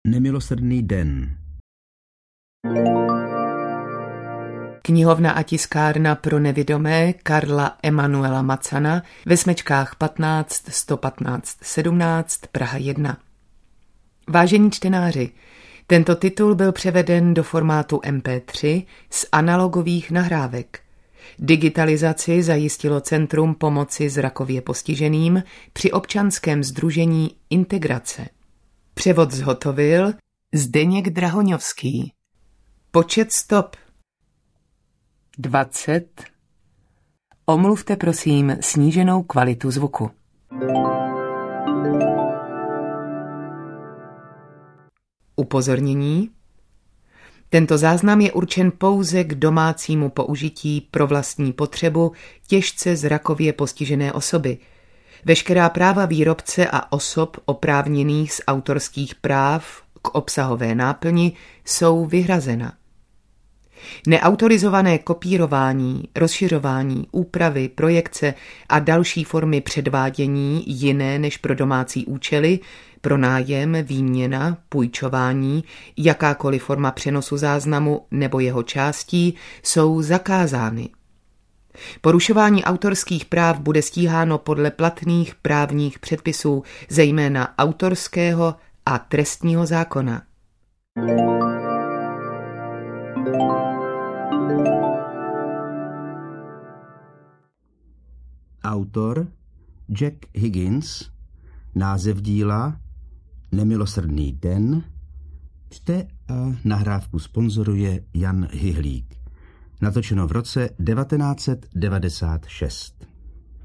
Nemilosrdný den. Knihovna a tiskárna pro nevidomé Karla Emanuela Macana ve smečkách 15 115 17 Praha 1. Vážení čtenáři, tento titul byl převeden do formátu MP3 z analogových nahrávek. Digitalizaci zajistilo Centrum pomoci zrakově postiženým při občanském sdružení Integrace. Převod zhotovil Zdeněk Drahoňovský. Počet stop 20. Omluvte prosím sníženou kvalitu zvuku. Upozornění. Tento záznam je určen pouze k domácímu použití pro vlastní potřebu těžce zrakově postižené osoby. Veškerá práva výrobce a osob oprávněných z autorských práv k obsahové náplni jsou vyhrazena. Neautorizované kopírování, rozšiřování, úpravy, projekce a další formy předvádění jiné než pro domácí účely, pronájem, výměna, půjčování, jakákoliv forma přenosu záznamu nebo jeho částí jsou zakázány. Porušování autorských práv bude stíháno podle platných právních předpisů, zejména autorského a trestního zákona. Autor Jack Higgins. Název díla Nemilosrdný den. Čte a nahrávku sponzoruje Jan Hyhlík. Natočeno v roce 1996.